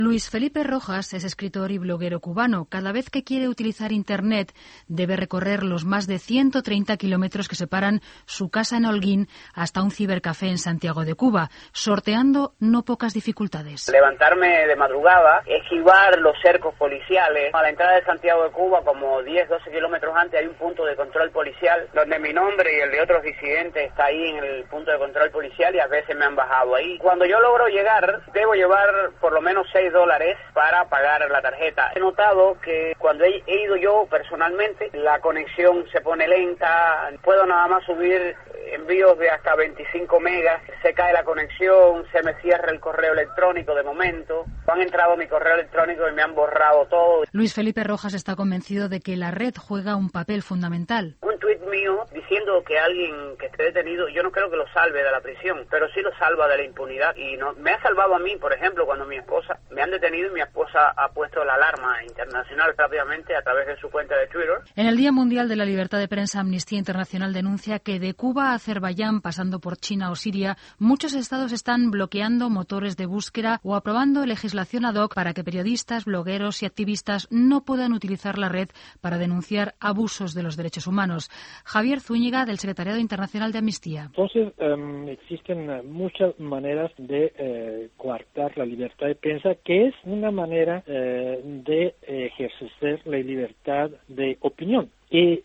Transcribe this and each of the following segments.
Luis Felipe Rojas es escritor y bloguero cubano. Cada vez que quiere utilizar Internet debe recorrer los más de 130 kilómetros que separan su casa en Holguín hasta un cibercafé en Santiago de Cuba, sorteando no pocas dificultades. Levantarme de madrugada, esquivar los cercos policiales. A la entrada de Santiago de Cuba, como 10-12 kilómetros antes, hay un punto de control policial donde mi nombre y el de otros disidentes está ahí en el punto de control policial y a veces me han bajado ahí. Cuando yo logro llegar, debo llevar por lo menos $6 para pagar la tarjeta. He notado que cuando he ido yo personalmente, la conexión se pone lenta, puedo nada más subir envíos de hasta 25 megas, se cae la conexión, se me cierra el correo electrónico de momento, han entrado a mi correo electrónico y me han borrado todo. Luis Felipe Rojas está convencido de que la red juega un papel fundamental. Un tuit mío diciendo que alguien que esté detenido, yo no creo que lo salve de la prisión, pero sí lo salva de la impunidad. Y no, me ha salvado a mí, por ejemplo, cuando mi esposa me han detenido y mi esposa ha puesto la alarma internacional rápidamente a través de su cuenta de Twitter. En el Día Mundial de la Libertad de Prensa, Amnistía Internacional denuncia que de Cuba a Azerbaiyán, pasando por China o Siria, muchos estados están bloqueando motores de búsqueda o aprobando legislación ad hoc para que periodistas, blogueros y activistas no puedan utilizar la red para denunciar abusos de los derechos humanos. Javier Zúñiga, del Secretariado Internacional de Amnistía. Entonces, existen muchas maneras de coartar la libertad de prensa, que es una manera de ejercer la libertad de opinión. Y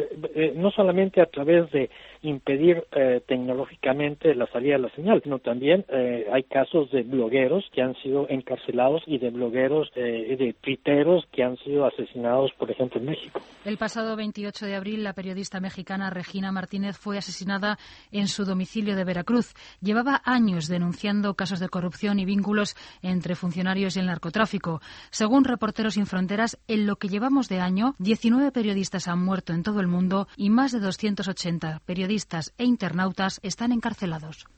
no solamente a través de impedir tecnológicamente la salida de la señal, sino también hay casos de blogueros que han sido encarcelados y de blogueros, de tuiteros que han sido asesinados, por ejemplo, en México. El pasado 28 de abril, la periodista mexicana Regina Martínez fue asesinada en su domicilio de Veracruz. Llevaba años denunciando casos de corrupción y vínculos entre funcionarios y el narcotráfico. Según Reporteros Sin Fronteras, en lo que llevamos de año, 19 periodistas han muerto en todo el mundo y más de 280 periodistas e internautas están encarcelados.